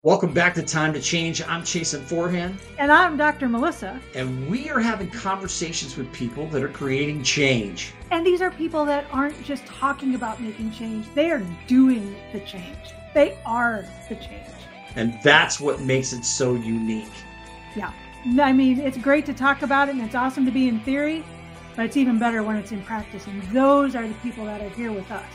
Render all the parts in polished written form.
Welcome back to Time to Change. I'm Chasen Forehand. And I'm Dr. Melissa. And we are having conversations with people that are creating change. And these are people that aren't just talking about making change. They are doing the change. They are the change. And that's what makes it so unique. Yeah. I mean, it's great to talk about it and it's awesome to be in theory, but it's even better when it's in practice. And those are the people that are here with us.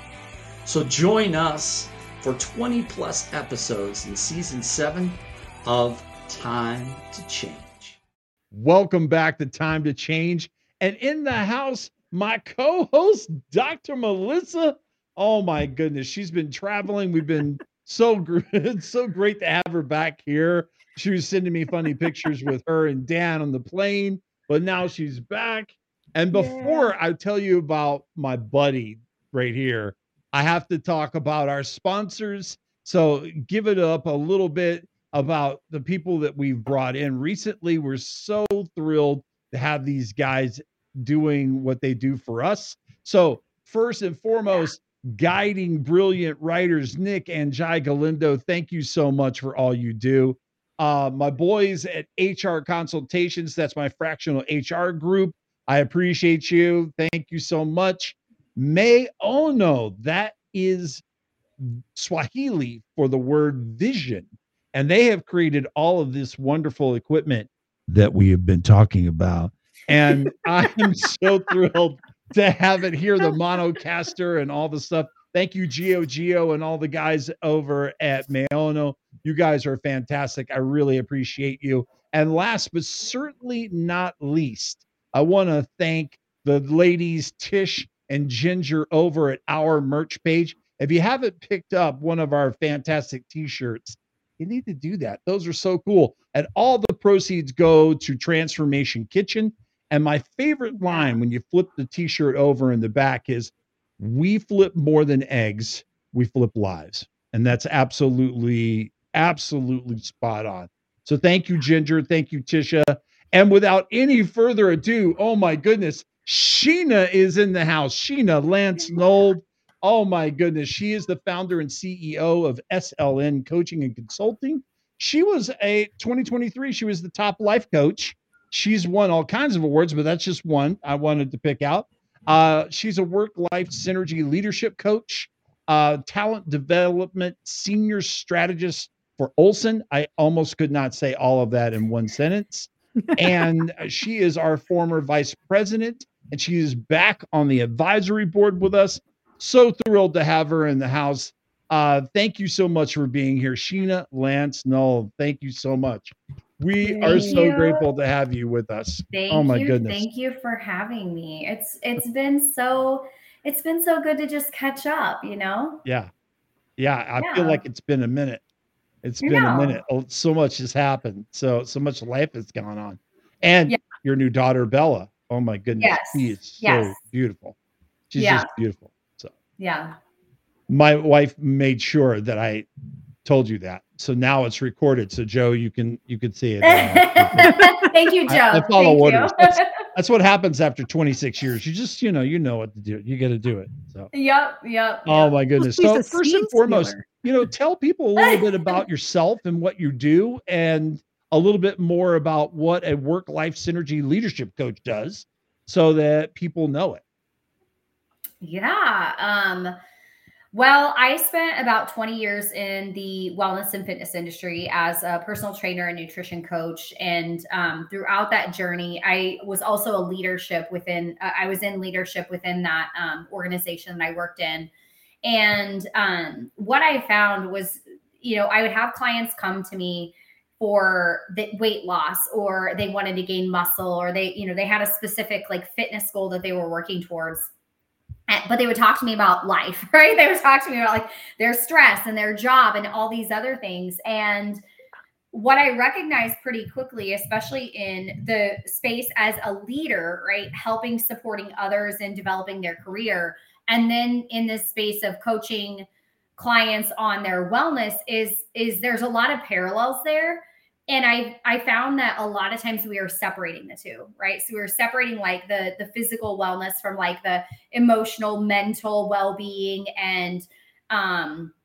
So join us for 20 plus episodes in season 7 of Time to Change. Welcome back to Time to Change. And in the house, my co-host, Dr. Melissa. Oh my goodness. She's been traveling. We've been so great to have her back here. She was sending me funny pictures with her and Dan on the plane, but now she's back. And before I tell you about my buddy right here, I have to talk about our sponsors. So give it up a little bit about the people that we've brought in recently. We're so thrilled to have these guys doing what they do for us. So first and foremost, guiding brilliant writers, Nick and Jai Galindo. Thank you so much for all you do. My boys at HR Consultations, that's my fractional HR group. I appreciate you. Thank you so much. May Ono, that is Swahili for the word vision. And they have created all of this wonderful equipment that we have been talking about. And I am so thrilled to have it here, the Monocaster and all the stuff. Thank you, Geo, and all the guys over at Mayono. You guys are fantastic. I really appreciate you. And last but certainly not least, I want to thank the ladies, Tish and Ginger, over at our merch page. If you haven't picked up one of our fantastic t-shirts, you need to do that. Those are so cool. And all the proceeds go to Transformation Kitchen. And my favorite line when you flip the t-shirt over in the back is, we flip more than eggs, we flip lives. And that's absolutely spot on. So thank you, Ginger. Thank you, Tisha. And without any further ado, oh my goodness, Sheena is in the house. Sheena Lance Nold. Oh my goodness. She is the founder and CEO of SLN Coaching and Consulting. She was 2023, she was the top life coach. She's won all kinds of awards, but that's just one I wanted to pick out. She's a work-life synergy leadership coach, talent development senior strategist for Olson. I almost could not say all of that in one sentence. And she is our former vice president, and she is back on the advisory board with us. So thrilled to have her in the house. Thank you so much for being here, Sheena Lance Nold. Thank you so much. We are so grateful to have you with us. Oh my goodness. Thank you for having me. It's been so good to just catch up, you know? Yeah. I feel like it's been a minute. It's been a minute. So much has happened. So much life has gone on. And your new daughter, Bella. Oh my goodness. Yes. She is so beautiful. She's just beautiful. So my wife made sure that I told you that. So now it's recorded. So Joe, you can see it. Thank you, Joe. I follow orders. That's what happens after 26 years. You just, you know what to do. You got to do it. So. Yep. Oh my goodness. So first and foremost, tell people a little bit about yourself and what you do, and a little bit more about what a work-life synergy leadership coach does, so that people know it. Yeah. Well, I spent about 20 years in the wellness and fitness industry as a personal trainer and nutrition coach. And throughout that journey, I was also a leadership within, I was in leadership within that organization that I worked in. And what I found was, I would have clients come to me for the weight loss, or they wanted to gain muscle, or they had a specific fitness goal that they were working towards. But they would talk to me about life, right? They would talk to me about their stress and their job and all these other things. And what I recognized pretty quickly, especially in the space as a leader, right? Helping, supporting others and developing their career. And then in this space of coaching clients on their wellness is there's a lot of parallels there. And I found that a lot of times we are separating the two, right? So we're separating the physical wellness from the emotional, mental well-being, and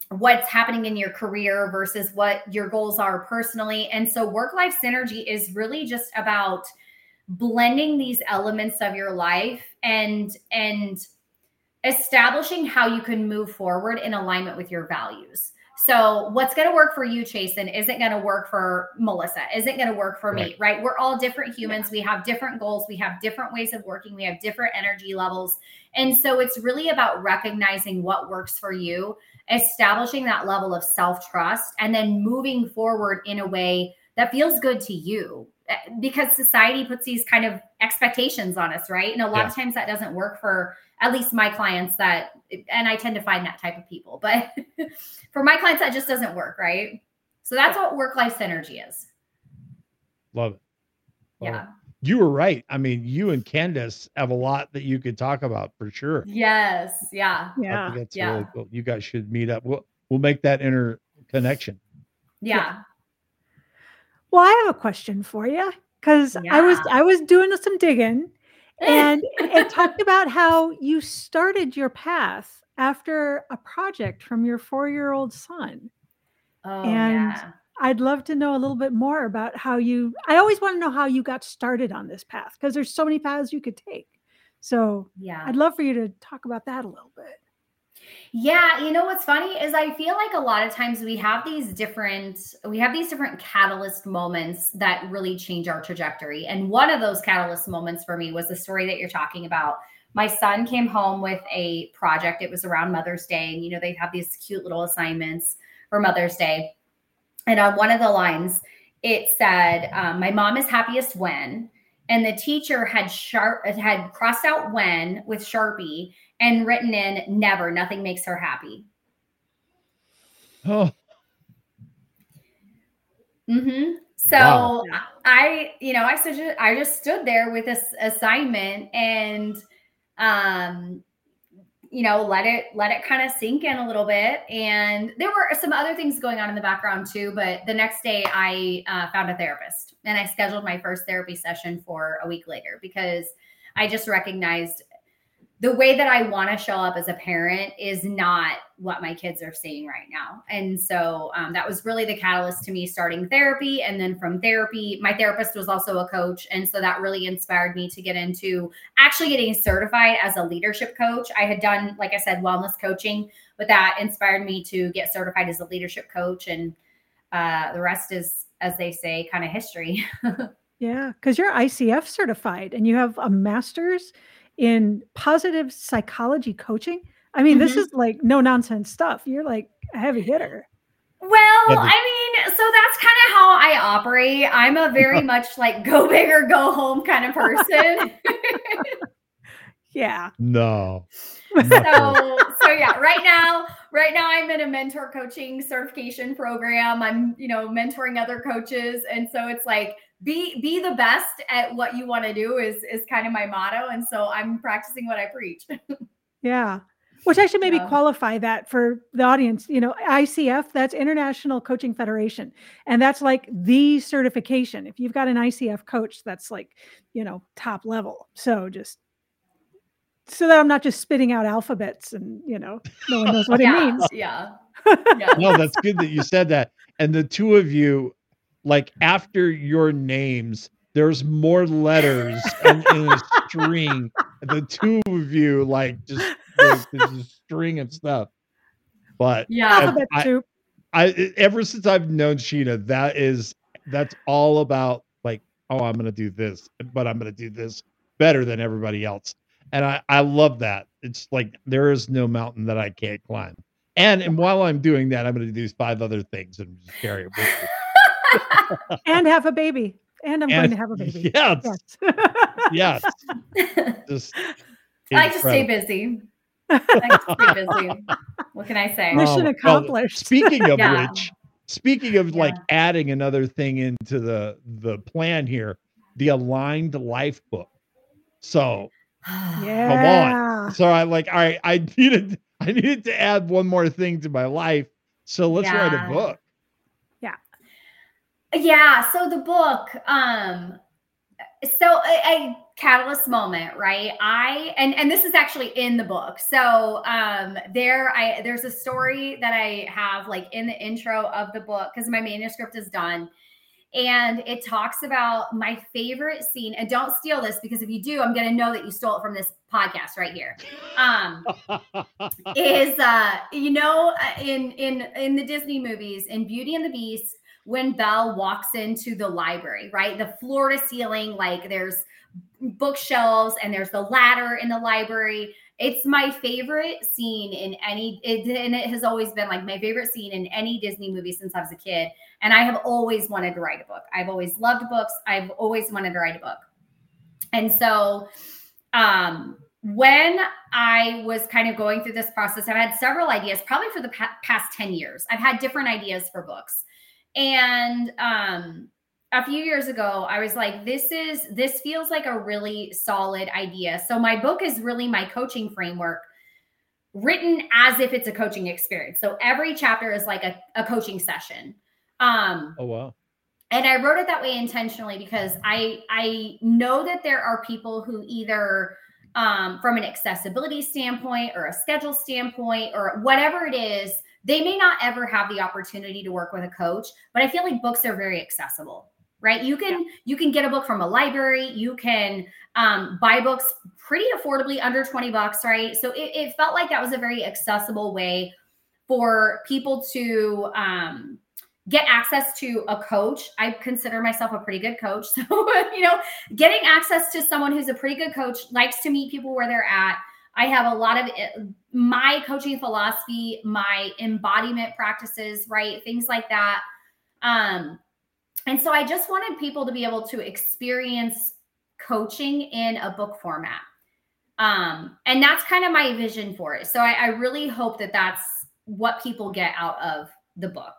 what's happening in your career versus what your goals are personally. And so work-life synergy is really just about blending these elements of your life and establishing how you can move forward in alignment with your values. So what's going to work for you, Chasen, isn't going to work for Melissa, isn't going to work for me, right? We're all different humans. Yeah. We have different goals. We have different ways of working. We have different energy levels. And so it's really about recognizing what works for you, establishing that level of self-trust, and then moving forward in a way that feels good to you, because society puts these kind of expectations on us, right? And a lot of times that doesn't work for at least my clients, and I tend to find that type of people, but for my clients, that just doesn't work, right? So that's what work-life synergy is. Love it. Yeah. You were right. I mean, you and Candace have a lot that you could talk about for sure. Yes. Yeah. I think that's really cool. You guys should meet up. We'll make that interconnection. Yeah. Well, I have a question for you, because I was doing some digging, and it talked about how you started your path after a project from your 4-year-old son. Oh, and I'd love to know a little bit more about I always want to know how you got started on this path, because there's so many paths you could take. So I'd love for you to talk about that a little bit. Yeah. You know, what's funny is I feel like a lot of times we have these different catalyst moments that really change our trajectory. And one of those catalyst moments for me was the story that you're talking about. My son came home with a project. It was around Mother's Day. And, you know, they have these cute little assignments for Mother's Day. And on one of the lines, it said, my mom is happiest when, and the teacher had crossed out when with Sharpie and written in never, nothing makes her happy. Oh. Mm-hmm. So I just stood there with this assignment and, let it kind of sink in a little bit. And there were some other things going on in the background too. But the next day I found a therapist, and I scheduled my first therapy session for a week later, because I just recognized the way that I want to show up as a parent is not what my kids are seeing right now. And so that was really the catalyst to me starting therapy. And then from therapy, my therapist was also a coach. And so that really inspired me to get into actually getting certified as a leadership coach. I had done, like I said, wellness coaching, but that inspired me to get certified as a leadership coach. And the rest is, as they say, kind of history. Yeah, because you're ICF certified and you have a master's in positive psychology coaching. I mean, this is like no nonsense stuff. You're like a heavy hitter. Well, I mean, so that's kind of how I operate. I'm a very much like go big or go home kind of person. Yeah. No. So yeah, right now I'm in a mentor coaching certification program. I'm, mentoring other coaches. And so it's like, be the best at what you want to do is kind of my motto. And so I'm practicing what I preach. Yeah. Which I should maybe qualify that for the audience. ICF, that's International Coaching Federation. And that's like the certification. If you've got an ICF coach, that's like, top level. So just so that I'm not just spitting out alphabets and, no one knows what it means. Yeah. No, that's good that you said that. And the two of you, like after your names, there's more letters in a string. The two of you, like just there's a string of stuff. But alphabet soup. I ever since I've known Sheena, that's all about like, oh, I'm gonna do this, but I'm gonna do this better than everybody else. And I love that. It's like there is no mountain that I can't climb. And while I'm doing that, I'm gonna do these 5 other things and just carry it with me. And have a baby. And I'm going to have a baby. Yes. Yes. Just I like to stay busy. What can I say? Mission accomplished. Speaking of which, like adding another thing into the plan here, the Aligned Life book. So come on. So I like, all right, I needed to add one more thing to my life. So let's write a book. Yeah. So the book, So a catalyst moment, right? And this is actually in the book. So there's a story that I have like in the intro of the book because my manuscript is done. And it talks about my favorite scene. And don't steal this because if you do, I'm going to know that you stole it from this podcast right here. In the Disney movies, in Beauty and the Beast, when Belle walks into the library, right? The floor to ceiling, like there's bookshelves and there's the ladder in the library. It's my favorite scene in and it has always been like my favorite scene in any Disney movie since I was a kid. And I have always wanted to write a book. I've always loved books. I've always wanted to write a book. And so when I was kind of going through this process, I've had several ideas, probably for the past 10 years. I've had different ideas for books. And a few years ago, I was like, this feels like a really solid idea. So my book is really my coaching framework written as if it's a coaching experience. So every chapter is like a coaching session. Oh, wow. And I wrote it that way intentionally because I know that there are people who either from an accessibility standpoint or a schedule standpoint or whatever it is, they may not ever have the opportunity to work with a coach, but I feel like books are very accessible, right? You can get a book from a library. You can buy books pretty affordably under $20, right? So it felt like that was a very accessible way for people to get access to a coach. I consider myself a pretty good coach. So, getting access to someone who's a pretty good coach, likes to meet people where they're at. I have a lot of my coaching philosophy, my embodiment practices, right? Things like that. And so I just wanted people to be able to experience coaching in a book format. And that's kind of my vision for it. So I really hope that that's what people get out of the book.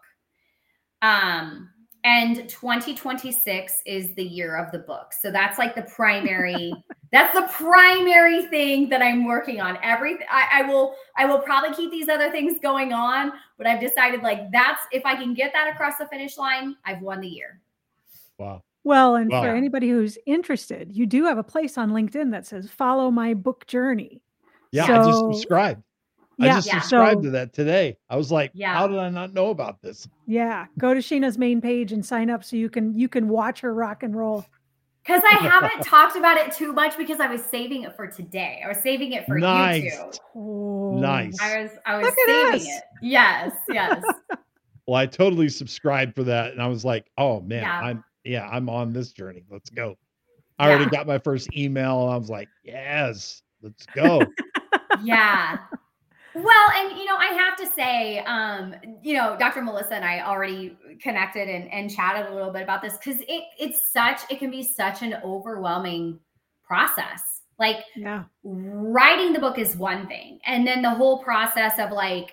And 2026 is the year of the book. So that's like the primary, that's the primary thing that I'm working on. I will probably keep these other things going on, but I've decided like if I can get that across the finish line, I've won the year. Wow. Well, and for anybody who's interested, you do have a place on LinkedIn that says follow my book journey. Yeah. So, I just subscribed. Yeah, I just subscribed to that today. I was like, how did I not know about this? Yeah. Go to Sheena's main page and sign up so you can watch her rock and roll. Because I haven't talked about it too much because I was saving it for today. I was saving it for you two. Oh. Nice. I was saving it. Yes. Well, I totally subscribed for that. And I was like, oh man, I'm on this journey. Let's go. I already got my first email. And I was like, yes, let's go. Yeah. Well, and I have to say, Dr. Melissa and I already connected and chatted a little bit about this because it can be such an overwhelming process. Like writing the book is one thing. And then the whole process of like,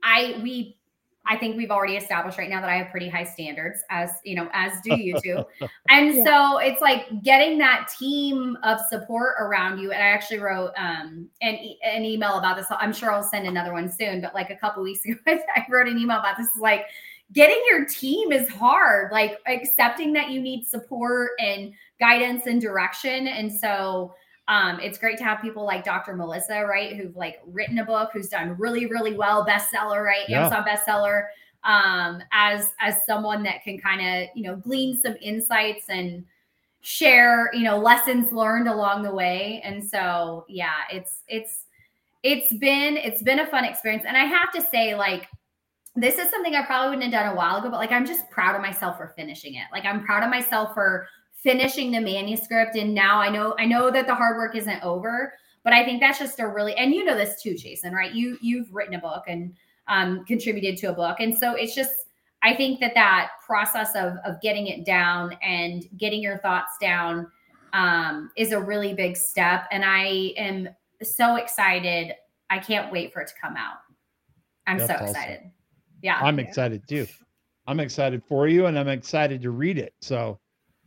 I think we've already established right now that I have pretty high standards as do you two. And so it's like getting that team of support around you. And I actually wrote an email about this. I'm sure I'll send another one soon, but like a couple weeks ago, I wrote an email about this. Like getting your team is hard, like accepting that you need support and guidance and direction. And so it's great to have people like Dr. Melissa, right, who've like written a book, who's done really, really well, bestseller, right, Amazon bestseller, as someone that can kind of glean some insights and share lessons learned along the way. And so it's been a fun experience. And I have to say, like, this is something I probably wouldn't have done a while ago, but like I'm just proud of myself for finishing it. Like I'm proud of myself for finishing the manuscript. And now I know that the hard work isn't over, but I think that's just and you know this too, Jason, right? You've written a book and contributed to a book. And so it's just, I think that process of getting it down and getting your thoughts down is a really big step. And I am so excited. I can't wait for it to come out. I'm so excited. Awesome. Yeah. I'm excited too. I'm excited for you and I'm excited to read it. So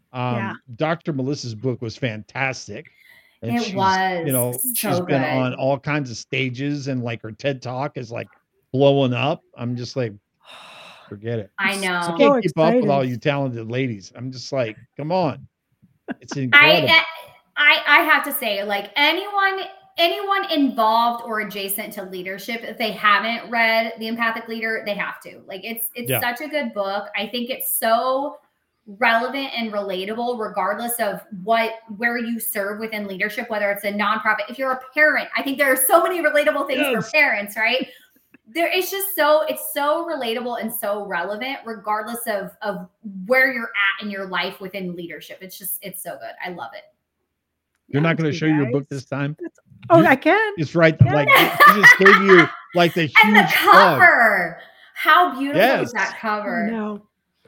Dr. Melissa's book was fantastic. And she's been on all kinds of stages and like her TED Talk is like blowing up. I'm just like, forget it. I know. I can't keep up with all you talented ladies. I'm just like, come on. It's incredible. I have to say, like anyone involved or adjacent to leadership, if they haven't read The Empathic Leader, they have to. Like it's such a good book. I think it's so relevant and relatable regardless of where you serve within leadership, whether it's a nonprofit. If you're a parent, I think there are so many relatable things for parents, right? It's so relatable and so relevant regardless of where you're at in your life within leadership. It's so good. I love it. You're not going to show your book this time? I can. It's right. Like he just gave you like the huge and the cover. How beautiful is that cover? No.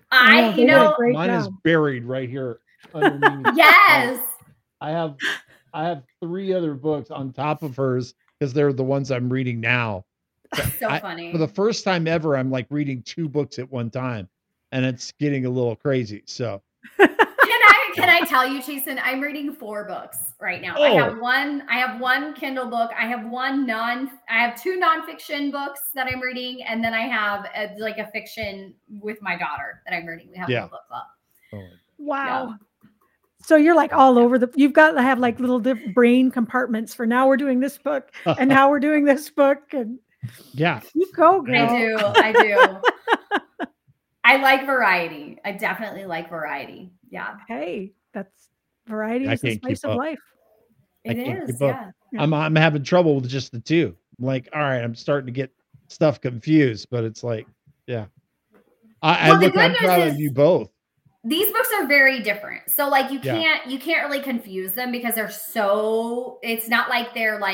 Mine is buried right here underneath. Yes. I have 3 other books on top of hers because they're the ones I'm reading now. So funny. For the first time ever, I'm like reading 2 books at one time, and it's getting a little crazy. So can I tell you, Jason, I'm reading 4 books right now. I have one Kindle book. I have 2 nonfiction books that I'm reading, and then I have a fiction with my daughter that I'm reading. We have a book club. Oh, wow. Yeah. So you're like all over you've got to have like little brain compartments for now we're doing this book and now we're doing this book. And yeah, you go, girl. I do. I like variety. I definitely like variety. Yeah. Hey, that's variety is the spice of life. It is. Yeah. I'm having trouble with just the 2. I'm like, all right, I'm starting to get stuff confused, but it's like, yeah. I'm proud of you both. These books are very different. So like you can't really confuse them because it's not like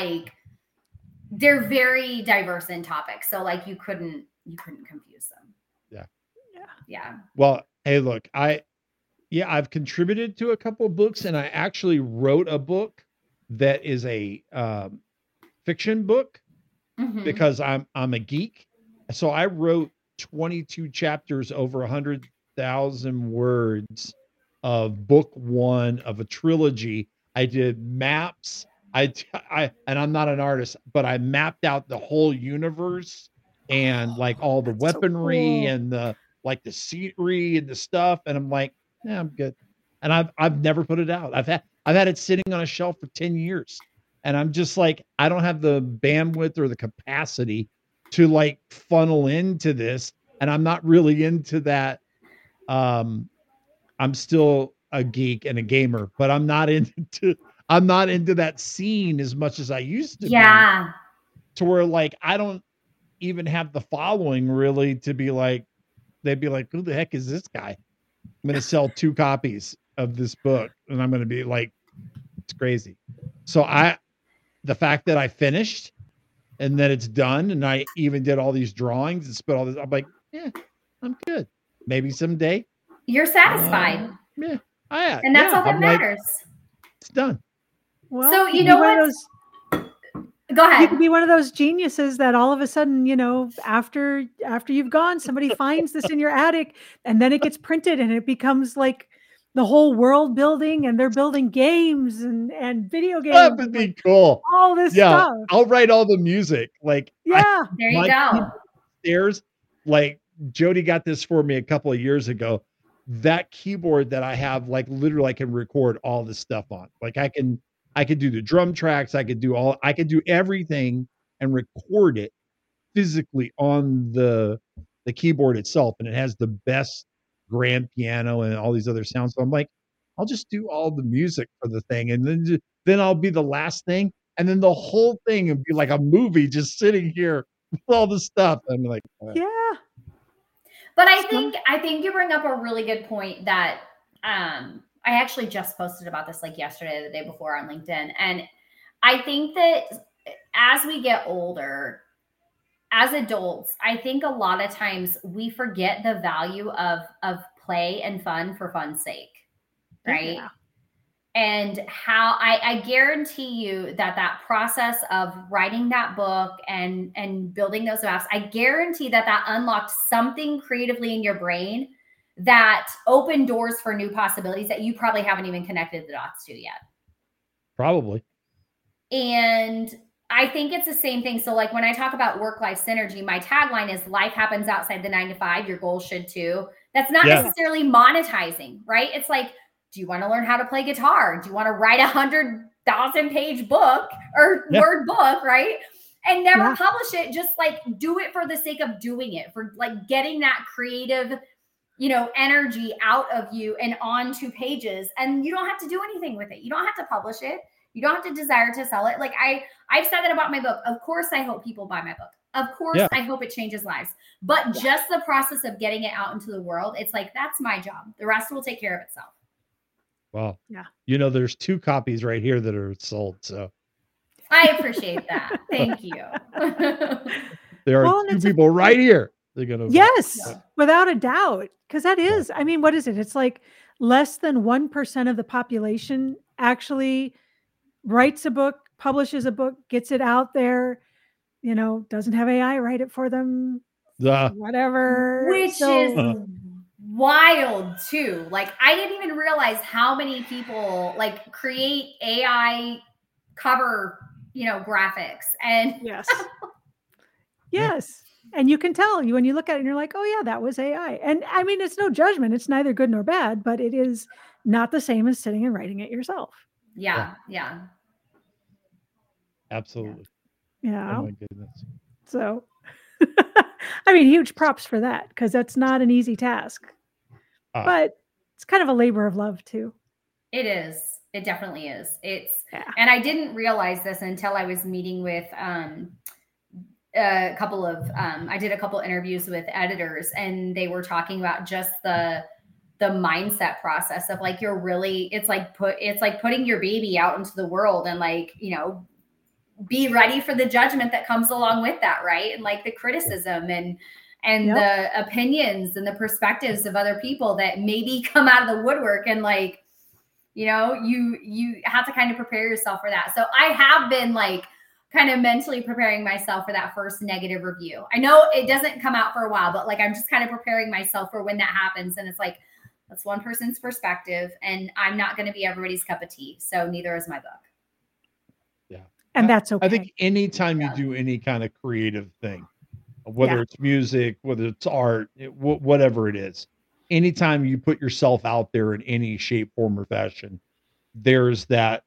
they're very diverse in topics. So like you couldn't confuse them. Yeah. Well, hey, look, I've contributed to a couple of books, and I actually wrote a book that is a fiction book because I'm a geek. So I wrote 22 chapters over 100,000 words of book 1 of a trilogy. I did maps. And I'm not an artist, but I mapped out the whole universe and like all the weaponry and the scenery and the stuff. And I'm like, yeah, I'm good. And I've never put it out. I've had it sitting on a shelf for 10 years. And I'm just like, I don't have the bandwidth or the capacity to like funnel into this. And I'm not really into that. I'm still a geek and a gamer, but I'm not into that scene as much as I used to. Yeah. To where like, I don't even have the following really to be like, they'd be like, who the heck is this guy? I'm going to sell 2 copies of this book and I'm going to be like, it's crazy. So the fact that I finished and that it's done and I even did all these drawings and spent all this, I'm like, yeah, I'm good. Maybe someday. You're satisfied. Yeah. And that's all that matters. Like, it's done. Well, so you know what? Go ahead. You could be one of those geniuses that all of a sudden, after you've gone, somebody finds this in your attic and then it gets printed and it becomes like the whole world building and they're building games and video games. That would be cool. All this stuff. I'll write all the music. Like, there you go. Upstairs, like Jody got this for me a couple of years ago. That keyboard that I have, like literally I can record all this stuff on. Like I could do the drum tracks. I could do everything and record it physically on the keyboard itself. And it has the best grand piano and all these other sounds. So I'm like, I'll just do all the music for the thing. And then I'll be the last thing. And then the whole thing would be like a movie just sitting here with all the stuff. I'm like, yeah. But I think you bring up a really good point that, I actually just posted about this like yesterday, the day before on LinkedIn. And I think that as we get older, as adults, I think a lot of times we forget the value of play and fun for fun's sake. Right. Yeah. And how I guarantee you that process of writing that book and building those maps, I guarantee that unlocked something creatively in your brain that open doors for new possibilities that you probably haven't even connected the dots to yet. Probably. And I think it's the same thing. So like when I talk about work-life synergy, my tagline is life happens outside the 9 to 5. Your goals should too. That's not necessarily monetizing, right? It's like, do you want to learn how to play guitar? Do you want to write 100,000-page book or word book, right? And never publish it. Just like do it for the sake of doing it, for like getting that creative, energy out of you and onto pages. And you don't have to do anything with it. You don't have to publish it. You don't have to desire to sell it. Like I've said that about my book. Of course, I hope people buy my book. Of course, I hope it changes lives. But just the process of getting it out into the world, it's like, that's my job. The rest will take care of itself. Wow. Yeah. There's 2 copies right here that are sold. So I appreciate that. Thank you. There are 2 people right here. They're going to. Without a doubt. Because that is, I mean, what is it? It's like less than 1% of the population actually writes a book, publishes a book, gets it out there, doesn't have AI write it for them, whatever. Which is wild too. Like I didn't even realize how many people like create AI cover, graphics and yes. And you can tell when you look at it and you're like, oh yeah, that was AI. And I mean, it's no judgment. It's neither good nor bad, but it is not the same as sitting and writing it yourself. Yeah. Absolutely. Yeah. Oh my goodness. So, I mean, huge props for that because that's not an easy task, but it's kind of a labor of love too. It is. It definitely is. And I didn't realize this until I was meeting with I did a couple interviews with editors, and they were talking about just the mindset process of like, it's like putting your baby out into the world and like, be ready for the judgment that comes along with that. Right. And like the criticism and the opinions and the perspectives of other people that maybe come out of the woodwork. And like, you have to kind of prepare yourself for that. So I have been like kind of mentally preparing myself for that first negative review. I know it doesn't come out for a while, but like, I'm just kind of preparing myself for when that happens. And it's like, that's one person's perspective and I'm not going to be everybody's cup of tea. So neither is my book. Yeah. And that's okay. I think anytime you do any kind of creative thing, whether it's music, whether it's art, whatever it is, anytime you put yourself out there in any shape, form, or fashion, there's that,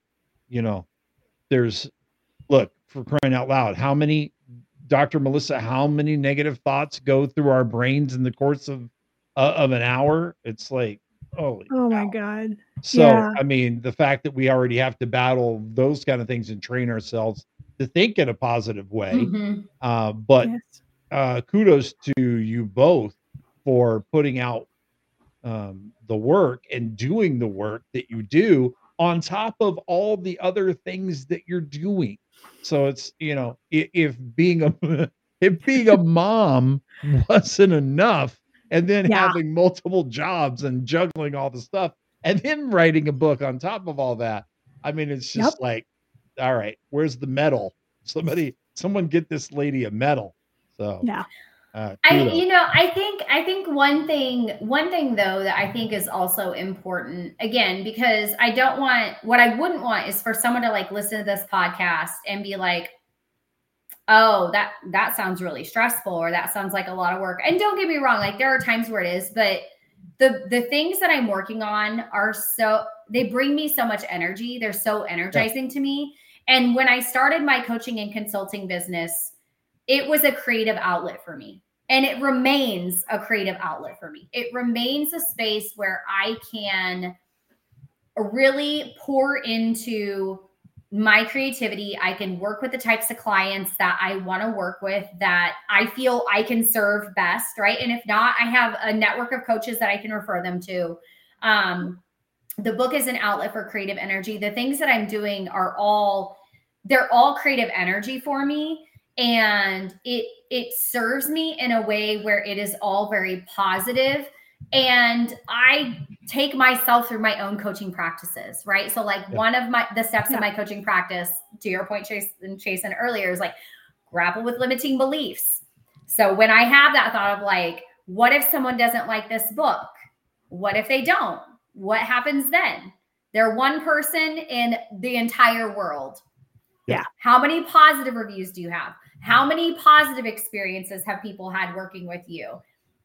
look, for crying out loud, Dr. Melissa, how many negative thoughts go through our brains in the course of an hour? It's like, oh my God. So, I mean, the fact that we already have to battle those kind of things and train ourselves to think in a positive way. But kudos to you both for putting out the work and doing the work that you do on top of all the other things that you're doing. So it's, if being a mom wasn't enough, and then having multiple jobs and juggling all the stuff, and then writing a book on top of all that. I mean, it's just like, all right, where's the medal? Someone get this lady a medal. So I think one thing though that I think is also important, again, because what I wouldn't want is for someone to like listen to this podcast and be like, oh, that sounds really stressful, or that sounds like a lot of work. And don't get me wrong, like there are times where it is, but the things that I'm working on they bring me so much energy. They're so energizing to me. And when I started my coaching and consulting business, it was a creative outlet for me. And it remains a creative outlet for me. It remains a space where I can really pour into my creativity. I can work with the types of clients that I want to work with, that I feel I can serve best, right? And if not, I have a network of coaches that I can refer them to. The book is an outlet for creative energy. The things that I'm doing they're all creative energy for me. And it serves me in a way where it is all very positive. And I take myself through my own coaching practices, right? So like one of the steps in my coaching practice, to your point, Chasen, earlier, is like grapple with limiting beliefs. So when I have that thought of like, what if someone doesn't like this book? What if they don't? What happens then? They're one person in the entire world. Yeah. How many positive reviews do you have? How many positive experiences have people had working with you?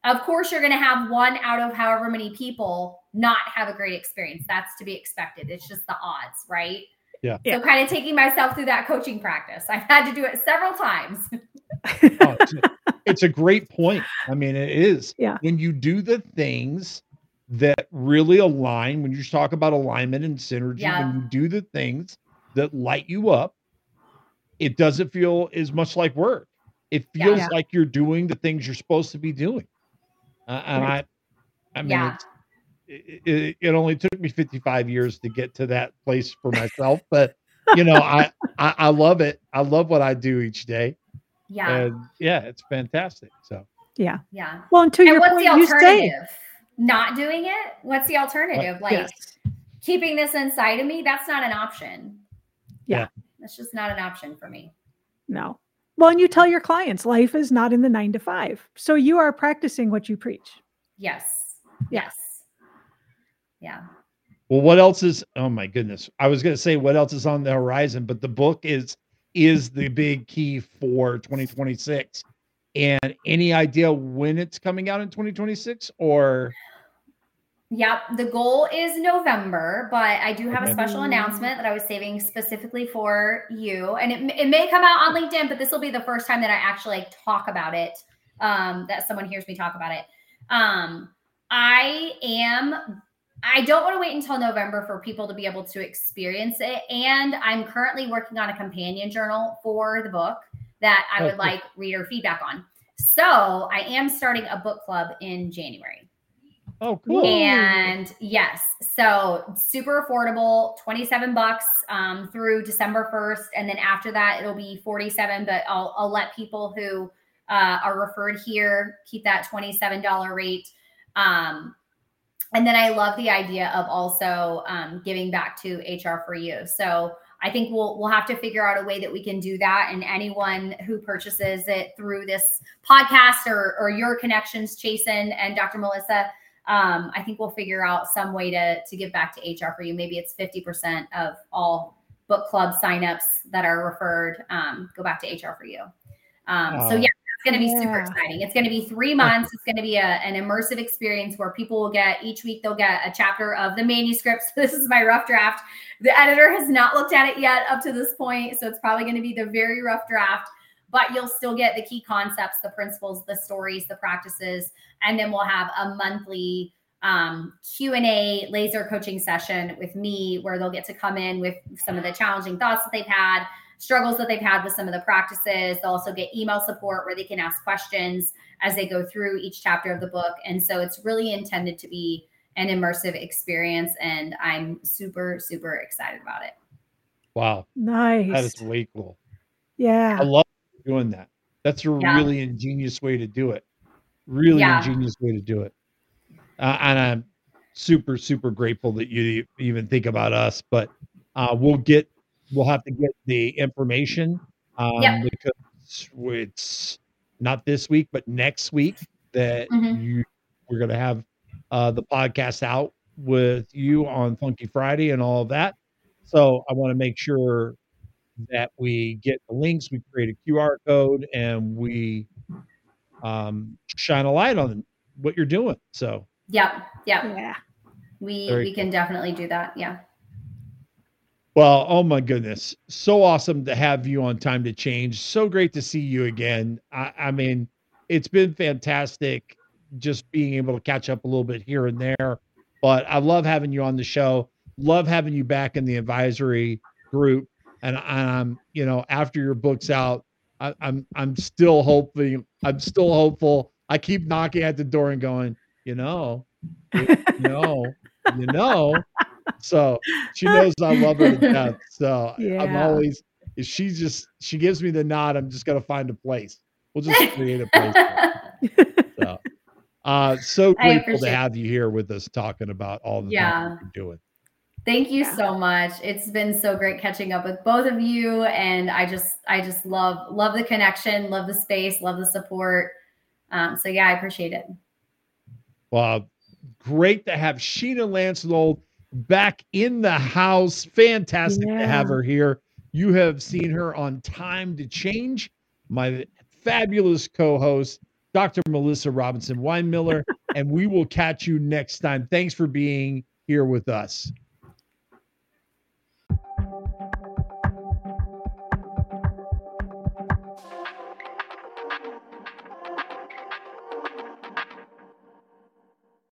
Of course, you're going to have one out of however many people not have a great experience. That's to be expected. It's just the odds, right? Yeah. So kind of taking myself through that coaching practice. I've had to do it several times. Oh, it's a great point. I mean, it is. Yeah. When you do the things that really align, when you talk about alignment and synergy, Yeah. when you do the things that light you up, it doesn't feel as much like work. It feels Yeah. like you're doing the things you're supposed to be doing. And Right. I mean, it only took me 55 years to get to that place for myself, but I love it. I love what I do each day. Yeah. And yeah, it's fantastic. So Yeah. Yeah. Well, and to And your what's point, the you say, alternative? Not doing it? What's the alternative? Like yes. keeping this inside of me? That's not an option. Yeah. That's just not an option for me. No. Well, and you tell your clients life is not in the 9 to 5. So you are practicing what you preach. Yes. Yeah. Yes. Yeah. well, what else is, oh my goodness. I was gonna say what else is on the horizon, but the book is the big key for 2026. And any idea when it's coming out in 2026 or Yep. The goal is November, but I do have a Okay. special announcement that I was saving specifically for you. And it may come out on LinkedIn, but this will be the first time that I actually talk about it, that someone hears me talk about it. I don't want to wait until November for people to be able to experience it. And I'm currently working on a companion journal for the book that I would like reader feedback on. So I am starting a book club in January. Oh, cool. And yes, so super affordable, $27 through December 1st. And then after that, it'll be $47, but I'll let people who are referred here keep that $27 rate. And then I love the idea of also giving back to HR for You. So I think we'll have to figure out a way that we can do that. And anyone who purchases it through this podcast or your connections, Chasen and Dr. Melissa, I think we'll figure out some way to give back to HR for You. Maybe it's 50% of all book club signups that are referred go back to HR for You. So yeah, it's going to be super exciting. It's going to be 3 months. It's going to be an immersive experience where people will get, each week they'll get a chapter of the manuscript. So this is my rough draft. The editor has not looked at it yet up to this point. So it's probably going to be the very rough draft, but you'll still get the key concepts, the principles, the stories, the practices. And then we'll have a monthly Q&A laser coaching session with me where they'll get to come in with some of the challenging thoughts that they've had, struggles that they've had with some of the practices. They'll also get email support where they can ask questions as they go through each chapter of the book. And so it's really intended to be an immersive experience. And I'm super, super excited about it. Wow. Nice. That is way cool. Yeah. I love doing that. That's a really ingenious way to do it. Really ingenious way to do it. And I'm super, super grateful that you even think about us, but we'll have to get the information because it's not this week, but next week that we're going to have the podcast out with you on Funky Friday and all of that. So I want to make sure that we get the links, we create a QR code, and we shine a light on what you're doing. So yeah, we can definitely do that. Yeah. Well, oh my goodness. So awesome to have you on Time to Change. So great to see you again. I mean, it's been fantastic just being able to catch up a little bit here and there, but I love having you on the show. Love having you back in the advisory group. And I'm, after your book's out, I'm still hoping, I'm still hopeful. I keep knocking at the door and going, so she knows I love her to death. So I'm always, if she gives me the nod, I'm just going to find a place. We'll just create a place. So grateful to have you here with us talking about all the things you're doing. Thank you so much. It's been so great catching up with both of you. And I just love the connection, love the space, love the support. So yeah, I appreciate it. Well, great to have Sheena Lancelold back in the house. Fantastic to have her here. You have seen her on Time to Change, my fabulous co-host, Dr. Melissa Robinson Weinmiller, and we will catch you next time. Thanks for being here with us.